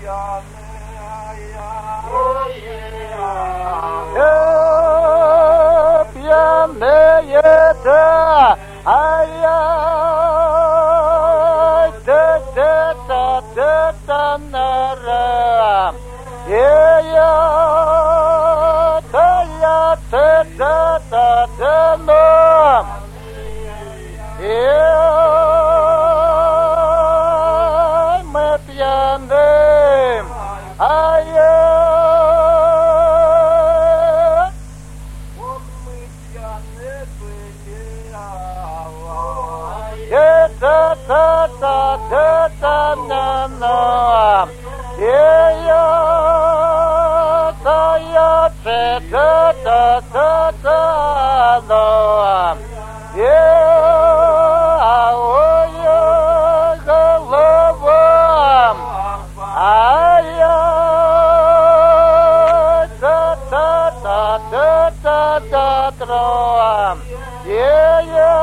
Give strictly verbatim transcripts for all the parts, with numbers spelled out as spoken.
Пьяные-то, ай-яй, та-та-та-та-та-нара, е-я, та-я-та-та-та-та-но, е-яй, мы пьяным, ай-яй. Та-та-та-та-та-на-на, е-я, та-я, та-та-та-та-но, е-я, ой-я, головам, ай-я, та-та-та-та-та-та-тро, е-я,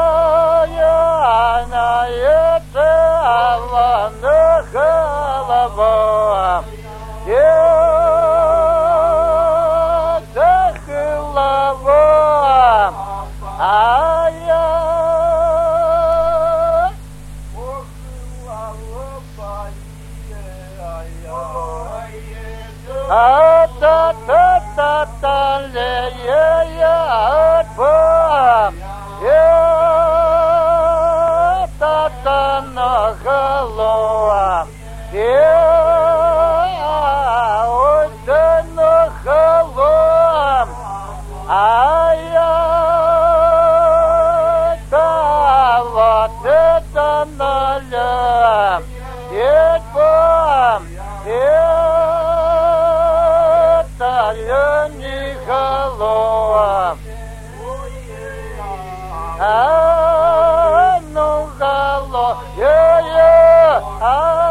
голова, это голова, а-я, а-та-та-та-та-ле-я-я-ба, та-та-на голова, ой-та-на голова, а-я, та-вот это-на-ля, это-ба, это-ля-не голова, а-ну голова, я-я, а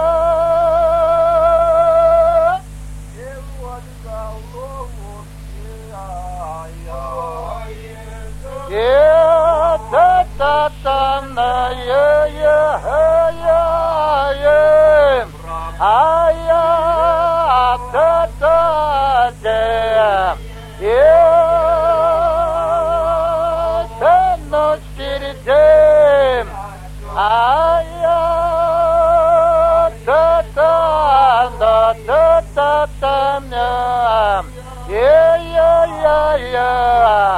та-та-та-на-я-я-я-я, а-я, та-та-та, я-та-ночь передем, а-я, та-та-та-та-та-та, я-я-я-я.